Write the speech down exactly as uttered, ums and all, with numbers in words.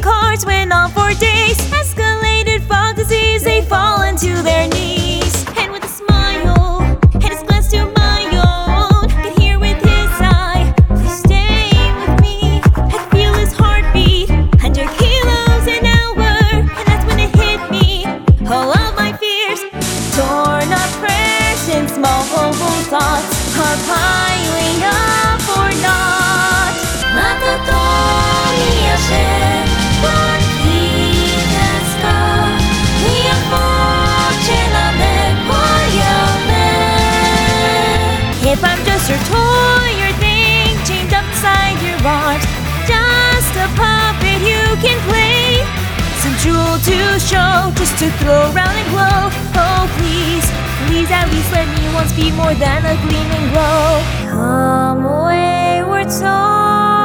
cards went on for days. Escalated fog disease, they fall into their knees. And with a smile and his glance to my own, could hear with his eye, please stay with me. I feel his heartbeat, hundred kilos an hour. And that's when it hit me, all of my fears, torn up prayers and small hopeful thoughts are piling up for naught. また遠い足は気ですか Via fortuna de If I'm just your toy or thing chained up inside your arms, just a puppet you can play, some jewel to show, just to throw around and glow. Oh please, please at least let me once be more than a gleaming glow. Come wayward soul,